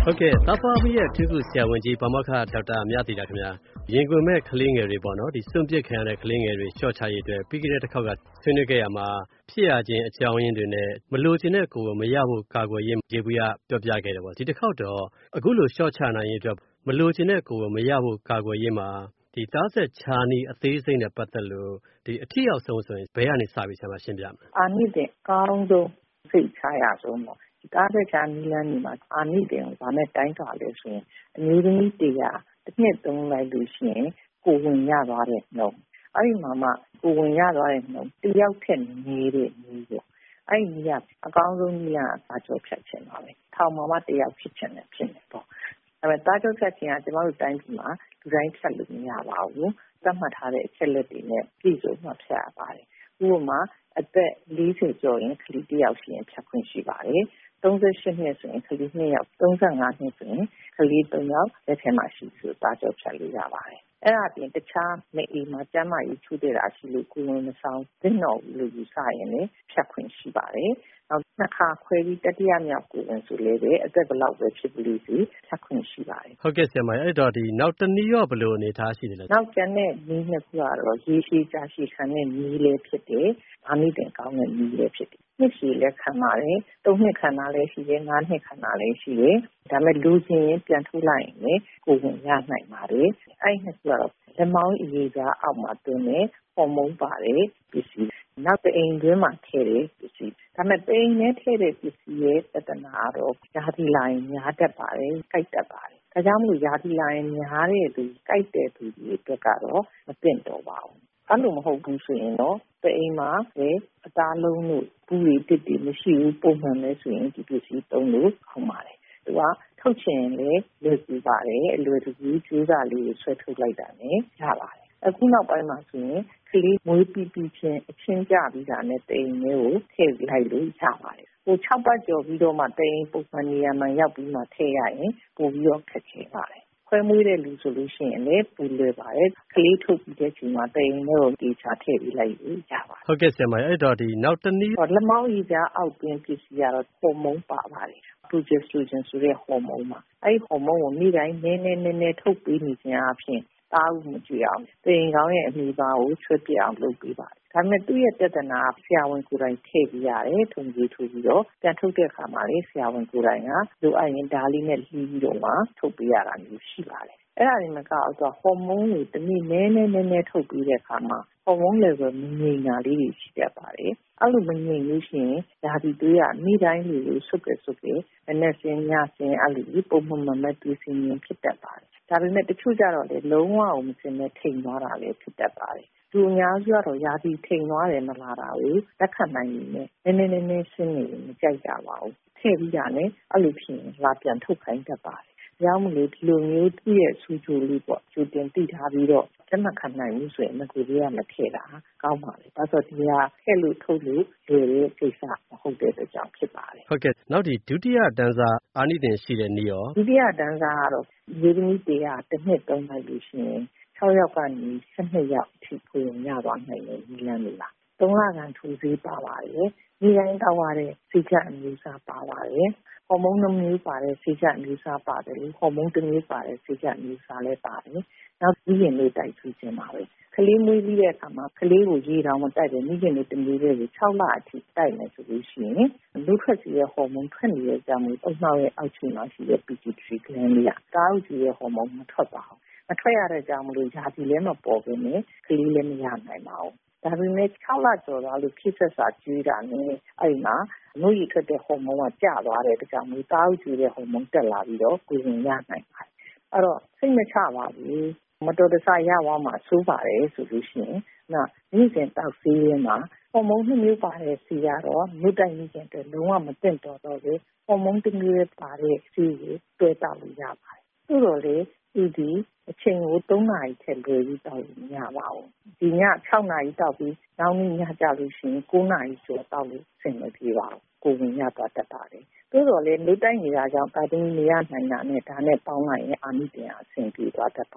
ဟုတ်ကဲ့သားဖွားမီးရဲ့အထူးကုဆရာဝန်ကြီးပါမောက္ခဒေါက်တာမြသီတာခင်ဗျာရင်ခွင်မဲ့ကလေးငယ်တွေပေါ့နော်ဒီစွန့်ပစ်ခံရတဲ့ကလေးငယ်တွေလျှော့ချရေးအတွက်ပြီးခဲ့တဲ့တစ်ခေါက်ကဆွေးနွေးခဲ့ရမှာဖြစ်ရခြင်းအကြောင်းရင်းတွေနဲ့မလိုချင်တဲ့ကိုယ်မရဖို့ကာကွယ်ရေးရေဘူးရပြောပြခဲ့တယ်ပေါ့ဒီတစ်ခေါက်တော့အခုလိုလျှော့ချနိုင်ရေးအတွက်မလိုချင်တဲ့ကိုယ်မရဖို့ကာကွယ်ရေးမှာဒီသားဆက်ခြားနီးအသေးစိတ်နဲ့ပတ်သက်လို့ဒီအထီရောက်ဆုံးဆိုရင်ဘယ်ကနေစပြီးဆရာမရှင်းပြမလဲအာနိသင်ကောင်းဆုံးစိတ်ချရဆုံးပေါ့သားဆက်ခြားနီးလန်းဒီမှာအာနိသင်ကိုဗာနဲ့တိုင်းတာလဲဆိုရင်အမျိုးသမီး100တစ်နှစ်သုံးလိုက်လို့ရှိရင်ကိုဝင်ရသွားတဲ့နှုန်းအဲ့ဒီမှာမှကိုဝင်ရသွားတဲ့နှုန်းတယောက်ထက်နေတဲ့နည်းပေါ့အဲ့ဒီနည်းကအကောင်းဆုံးနည်းကသားကြောဖြတ်ခြင်းပါပဲထောင်မှာတယောက်ဖြစ်ခြင်းနဲ့ဖြစ်နေပေါ့အဲ့မဲ့သားကြောဖြတ်ခြင်းကကျွန်တော်တို့တိုင်းပြည်မှာလူတိုင်းဖြတ်လို့မရပါဘူးသတ်မှတ်ထားတဲ့အချက်လက်တွေနဲ့ပြည့်စုံမှဖြတ်ရပါတယ်ဥပမာအသက်40ကျော်ရင်ကလေး1ယောက်ရှိရင်ဖြတ်ခွင့်ရှိပါတယ်38နှစ်ဆိုရင်ကလေး2ယောက်35နှစ်ဆိုရင်ကလေး3ယောက်လက်ထဲမှာရှိဆိုသားကြောဖြတ်လို့ရပါတယ်အဲ့ဒါပြင်တခြားမအေးမှာကျန်းမာရေးချူတဲ့တာရှိလို့ကိုယ်ဝင်မဆောင်သင့်တော်ဘူးလို့ယူဆရင်လည်းဖြတ်ခွင့်ရှိပါတယ်နောက်နှစ်ခါခွဲပြီးတတိယမြောက်ကိုယ်ဝင်ဆိုလည်းပဲအသက်ဘယ်လောက်ပဲဖြစ်လို့စီဖြတ်ခွင့်ရှိပါတယ်ဟုတ်ကဲ့ဆရာမအဲ့တော့ဒီနောက်တနည်းရောဘယ်လိုအနေထားရှိတယ်လဲနောက်ကျန်တဲ့နည်းနှစ်ခုကတော့ရေရှည်ကြာရှည်ခံတဲ့နည်းလေးဖြစ်တယ်အာနိသင်ကောင်းတဲ့နည်းလေးဖြစ်တယ်နှစ်ရှည်လည်းခံပါတယ်3နှစ်ခံတာလည်းရှိတယ်5နှစ်ခံတာလည်းရှိတယ်ဒါပေမဲ့လူချင်းပြန်ထုတ်လိုက်ရင်လည်းကိုယ်ဝင်ရနိုင်ပါတယ်အဲ့နှစ်ခုကတော့လက်မောင်းအရေးစားအောက်မှာတွင်းနဲ့ဟော်မုန်းပါတယ်ပစ္စည်းနောက်တအိမ်တွင်းမှာထည့်တဲ့ပစ္စည်းဒါပေမဲ့တအိမ်နဲ့ထည့်တဲ့ပစ္စည်းရဲ့တဒနာတော့ယာတိလိုင်းများတတ်ပါတယ်ကြိုက်တတ်ပါတယ်ဒါကြောင့်မလို့ယာတိလိုင်းများတဲ့သူကြိုက်တဲ့သူတွေအတွက်ကတော့မသင့်တော်ပါဘူးအဲ့လိုမဟုတ်ဘူးဆိုရင်တော့တအိမ်မှာပဲအသားလုံးတို့ပူရီတစ်တွေမရှိဘူးပုံမှန်လဲဆိုရင်ဒီပစ္စည်းသုံးလို့ခေါင်းပါတယ်သူကထုတ်ချင်လေလွယ်ကူပါတယ်အလွယ်တကူကျိုးစားလေးကိုဆွဲထုတ်လိုက်တာနဲ့ရပါတယ်အခုနောက်ပိုင်းမှာဆိုရင်ကလေးမွေးပြီးချင်းအချင်းကြပြီးတာနဲ့တိမ်မျိုးကိုထည့်လိုက်လို့ရပါတယ်6ပတ်ကျော်ပြီးတော့မှတိမ်ပုံမှန်နေရာမှာရောက်ပြီးမှထည့်ရရင်ပိုပြီးတော့ခက်ခဲပါတယ်ခွဲမွေးတဲ့လူဆိုလို့ရှိရင်လည်းပူလွယ်ပါတယ်ကလေးထုတ်ပြီးတဲ့ချိန်မှာတိမ်မျိုးကိုတေချာထည့်ပြီးလိုက်လို့ရပါတယ်ဟုတ်ကဲ့ဆရာမအဲ့တော့ဒီနောက်တနည်းလက်မောင်းရည်ကြားအောက်တွင်းပစ္စည်းကတော့ဟော်မုန်းပါပါတယ်progesterone ဆိုတဲ့ဟော်မုန်းပါအဲ့ဒီဟော်မုန်းကိုနေ့တိုင်းနည်းနည်းထုတ်ပေးနေခြင်းအပြင်သားဦးမကြည့်အောင်တိမ်ကောင်းရဲ့အမိပါကိုဆွဲပြအောင်လုပ်ပေးပါတယ်ဒါပေမဲ့သူ့ရဲ့တဒနာဆရာဝန်ကိုယ်တိုင်ထည့်ပြရတယ်ထုံကြီးထိုးပြီးတော့ပြန်ထုတ်တဲ့အခါမှာလေဆရာဝန်ကိုယ်တိုင်ကလိုအပ်ရင်ဓာလေးနဲ့လှီးပြီးတော့မှထုတ်ပေးရတာမျိုးရှိပါတယ်အဲ့ဒါတွေမကတော့ဟော်မုန်းတွေတနည်းနည်းထုတ်ပြီးတဲ့အခါမှာဟော်မုန်း level မငြိမ်တာလေးတွေရှိတတ်ပါတယ်အဲ့လိုမငြိမ်လို့ရှိရင်ဓာတိသွေးကနေ့တိုင်းလိုဆုပ်ကဲမနေ့စဉ်ညစဉ်အဲ့လိုပုံမှန်မသွေးစင်းရင်ဖြစ်တတ်ပါတယ်ဒါပေမဲ့တချို့ကြတော့လေလုံးဝမစင်နဲ့ထိန်သွားတာလည်းဖြစ်တတ်ပါတယ်သူအများစုကတော့ယာတိထိန်သွားတယ်မလားတာကိုလက်ခံနိုင်နေတယ်နည်းနည်းရှင်းနေမကြိုက်ကြပါဘူးထည့်ပြီးတာနဲ့အဲ့လိုဖြစ်ရင်လာပြန်ထုတ်ခိုင်းတတ်ပါတယ်ကြောင့်မလို့ဒီလိုမျိုးသူ့ရဲ့ဆူဂျိုလေးပေါ့ဂျိုတင်တိထားပြီးတော့လက်မခံနိုင်ဘူးဆိုရင်ငကိုလေးကမထည့်တာကောင်းပါလေဒါဆိုဒီကထည့်လို့ထုတ်လို့လွယ်တဲ့ကိစ္စမဟုတ်တဲ့အတွက်ကြောင့်ဖြစ်ပါတယ်ဟုတ်ကဲ့နောက်ဒီဒုတိယတန်းစားအာနိသင်ရှိတဲ့နည်းရောဒုတိယတန်းစားကတော့ဒီသမီး100တစ်နှစ်သုံးလိုက်လို့ရှိရင်6ယောက်ကနေ12ယောက်အထိကိုရသွားနိုင်တယ်ဒီလမ်းလေးပါ3လကန်ထူစေးပါပါတယ်ဒီတိုင်းတောက်ရတဲ့စိတ်ချအမျိုးအစားပါပါတယ်ဟော်မုန်းတစ်မျိုးပါတဲ့စိတ်ချအမျိုးအစားပါတယ်ဟော်မုန်းတစ်မျိုးပါတဲ့စိတ်ချအမျိုးအစားလည်းပါတယ်နောက်ပြီးရင်လေးတိုက်ဆွေးခြင်းပါပဲကလေးမွေးပြီးတဲ့အခါမှာကလေးကိုရေတောင်မတိုက်တယ်မိခင်လေးတစ်မျိုးလေးကို6လအထိတိုက်မယ်ဆိုလို့ရှိရင်လူထွက်စီရဲ့ဟော်မုန်းထွက်နေတဲ့ကြောင့်အုံနှောက်ရဲ့အောက်ခြေမှာရှိတဲ့ pituitary gland လေးကတားဥကြီးရဲ့ဟော်မုန်းမထွက်ပါဘူးမထွက်ရတဲ့ကြောင့်မလို့ယာတိလည်းမပေါ်ဘဲနဲ့ကလေးလည်းမရနိုင်ပါဘူးဒါပေမဲ့6လကျော်သွားလို့ဖြစ်ဆက်စာကျွေးတာနဲ့အဲ့မှာနှုတ်ရထွက်တဲ့ဟော်မုန်းကကျသွားတဲ့ကြောင့်မျိုးတားဥကြီးရဲ့ဟော်မုန်းတက်လာပြီးတော့ကိုယ်ဝင်ရနိုင်ပါတယ်အဲ့တော့စိတ်မချပါဘူးမတော်တဆရသွားမှာစိုးပါတယ်ဆိုလို့ရှိရင်နောက်နေ့စဉ်တောက်ဆေးရင်းမှာဟော်မုန်း2မျိုးပါတဲ့ဆေးကတော့မြို့တိုင်းနေ့စဉ်အတွက်လုံးဝမသင့်တော်တော့ဘူးဟော်မုန်း2မျိုးပါတဲ့ဆေးကိုတွဲတောက်လို့ရပါတယ်သို့တော်လေဒီအချိန်ကို3နာရီထက်လွယ်ပြီးတောက်လို့မရပါဘူးဒီည6နာရီတောက်ပြီးနောက်နေ့ညကြလို့ရှိရင်9နာရီကျော်တောက်လို့ဆင်မပြေပါဘူးကိုယ်ဝင်ရသွားတတ်ပါတယ်သို့တော်လေမြို့တိုင်းနေတာကြောင့်တာတင်းနေရနိုင်တာနဲ့ဒါနဲ့ပေါင်းလိုက်ရင်အာနိသင်အဆင်ပြေသွားတတ်ပါတယ်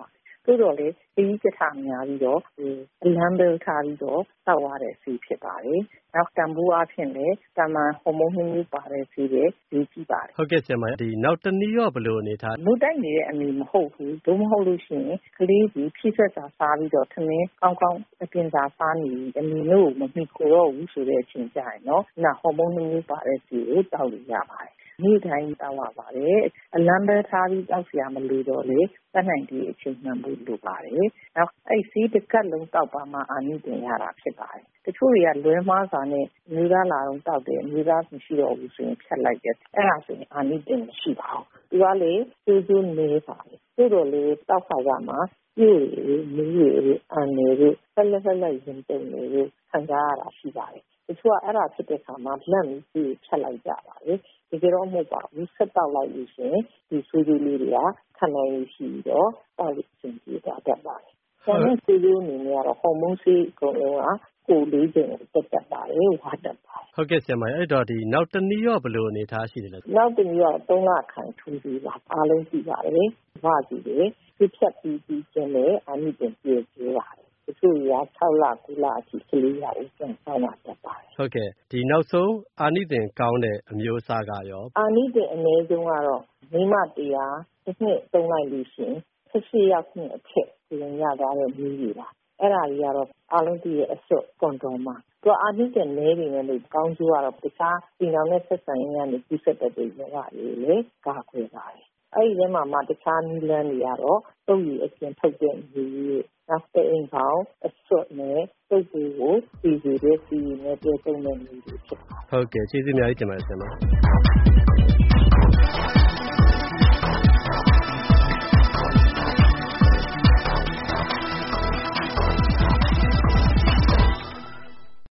သို့တော်လည်းခရီးကထများပြီးတော့အလံဘယ်ထားပြီးတော့တောက်ရတဲ့ဆေးဖြစ်ပါတယ်။နောက်တန်ဖိုးအဖြစ်လည်းတာမန်ဟော်မုန်းမျိုးပါတဲ့ဆေးတွေရေးကြည့်ပါတယ်။ဟုတ်ကဲ့ဆရာမဒီနောက်တနည်းရောဘယ်လိုအနေထားမူတိုက်နေတဲ့အမိမဟုတ်ဘူး။တို့မဟုတ်လို့ရှိရင်ကလေးကြီးဖြည့်ဆက်စာစားပြီးတော့ထမင်းကောင်းကောင်းအပြင်စာစားနေအမိမျိုးမမိခိုတော့ဘူးဆိုတဲ့အချိန်ကြရင်နော်။ဟော်မုန်းမျိုးပါတဲ့ဆေးကိုတောက်လို့ရပါတယ်။နေ့တိုင်းတောက်ရပါတယ်။အလံပဲထားပြီးတောက်เสียမလို့တော့လေတတ်နိုင်တဲ့အချိန်မှန်ဖို့လိုပါတယ်။နောက်အဲ့ဆေးတစ်ကပ်လုံးတောက်ပါမှအာနိသင်ရတာဖြစ်ပါတယ်။တချို့တွေကလွဲမှားစွာနဲ့မျိုးသားလာတော့တောက်တယ်မျိုးသားမရှိတော့ဘူးဆိုရင်ဖြတ်လိုက်တယ်အဲ့ဒါဆိုရင်အာနိသင်မရှိပါဘူး။ဒီကလေကျိုးနေပါတယ်။သို့တော်လေတောက်ခါကြမှာပြည့်ရည်မီးရည်အန်ရည်ဆက်လက်ရင်တုံနေရခံစားရတာရှိပါတယ်။တချို့ကအဲ့ဒါဖြစ်တဲ့အခါမှာလက်မီးကြီးဖြတ်လိုက်ကြပါလေ။ဒီကတော့မဟုတ်ပါဘူးဆက်တောက်လိုက်လို့ရှိရင်ဒီဆွေးလေးတွေကခံနိုင်ရရှိတော့တောက်လို့ရှင်ကြည့်တာတတ်ပါတယ်။ဆန်နဲ့ဆွေးလေးအနေနဲ့ကတော့ဟော်မုန်းဆေးအကုန်လုံးကကိုလေးချိန်တက်ပါတယ်ဝါတက်ပါတယ်ဟုတ်ကဲ့ဆရာမအဲ့တော့ဒီနောက်တနည်းရောဘယ်လိုအနေထားရှိတယ်လဲနောက်တနည်းက3လခန့်ထူးပြီးပါအားလုံးသိပါတယ်ဘာကြည့်လဲပြဖြတ်ပြီးကျင်းလဲအာနိသင်ပြည့်ကျပါတယ်တချို့ရ6လ9လအထိကလေးရဦးပြန်ဆောင်လာတတ်ပါတယ်ဟုတ်ကဲ့ဒီနောက်ဆုံးအာနိသင်ကောင်းတဲ့အမျိုးအစားကရောအာနိသင်အနည်းဆုံးကတော့မိမတရားတစ်နှစ်သုံးလိုက်လို့ရှိရင်18ရောက်နှစ်အထက်ပြင်ရသွားတဲ့မျိုးကြီးပါအဲ့ဒါကြီးကတော့အားလုံးသိရဲ့အစွတ်ကွန်ဒိုမှာသူအာနိသင်နဲနေတယ်လို့ကောင်းကျိုးကတော့တခြားဒီနောက်နဲ့ဆက်ဆံရင်းကနေပြည့်စက်တဲ့ရောဂါတွေလေကာကွယ်ပါတယ်အဲ့ဒီထဲမှာတခြားနည်းလမ်းတွေကတော့တုပ်ရည်အပြင်ထုတ်တဲ့မျိုးနောက်တဲ့အိမ်ကောင်အစွတ်နဲ့တုပ်တွေကိုပြည်စီတဲ့စီနဲ့ပြည့်စုံတဲ့မျိုးတွေဖြစ်ပါတယ်ဟုတ်ကဲ့ကျေးဇူးအများကြီးတင်ပါတယ်ဆရာမ